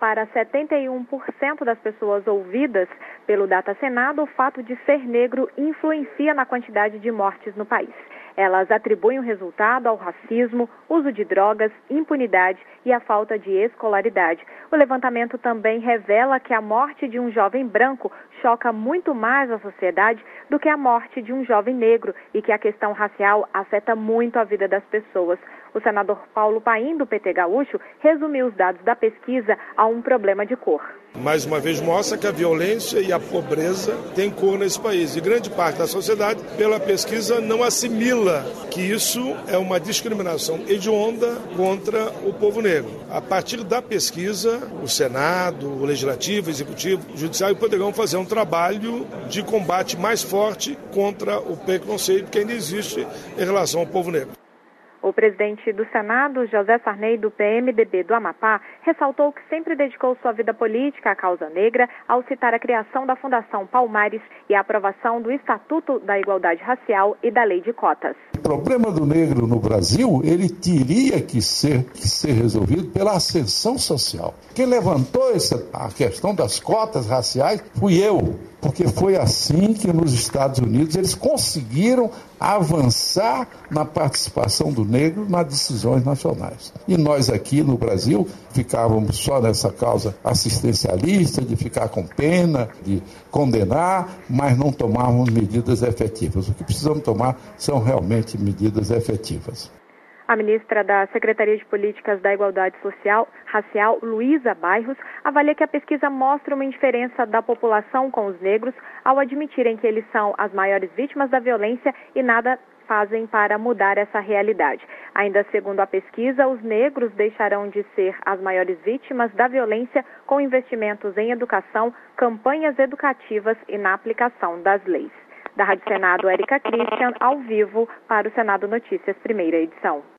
para 71% das pessoas ouvidas pelo Data Senado, o fato de ser negro influencia na quantidade de mortes no país. Elas atribuem o resultado ao racismo, uso de drogas, impunidade e a falta de escolaridade. O levantamento também revela que a morte de um jovem branco choca muito mais a sociedade do que a morte de um jovem negro e que a questão racial afeta muito a vida das pessoas. O senador Paulo Paim, do PT Gaúcho, resumiu os dados da pesquisa a um problema de cor. Mais uma vez mostra que a violência e a pobreza têm cor nesse país. E grande parte da sociedade, pela pesquisa, não assimila que isso é uma discriminação hedionda contra o povo negro. A partir da pesquisa, o Senado, o Legislativo, o Executivo, o Judiciário poderão fazer um trabalho de combate mais forte contra o preconceito que ainda existe em relação ao povo negro. O presidente do Senado, José Sarney, do PMDB do Amapá, ressaltou que sempre dedicou sua vida política à causa negra ao citar a criação da Fundação Palmares e a aprovação do Estatuto da Igualdade Racial e da Lei de Cotas. O problema do negro no Brasil, ele teria que ser resolvido pela ascensão social. Quem levantou a questão das cotas raciais fui eu, porque foi assim que nos Estados Unidos eles conseguiram avançar na participação do negro nas decisões nacionais. E nós aqui no Brasil ficávamos só nessa causa assistencialista, de ficar com pena, de condenar, mas não tomávamos medidas efetivas. O que precisamos tomar são realmente medidas efetivas. A ministra da Secretaria de Políticas da Igualdade Racial, Luísa Bairros, avalia que a pesquisa mostra uma indiferença da população com os negros ao admitirem que eles são as maiores vítimas da violência e nada fazem para mudar essa realidade. Ainda segundo a pesquisa, os negros deixarão de ser as maiores vítimas da violência com investimentos em educação, campanhas educativas e na aplicação das leis. Da Rádio Senado, Érica Christian, ao vivo para o Senado Notícias, primeira edição.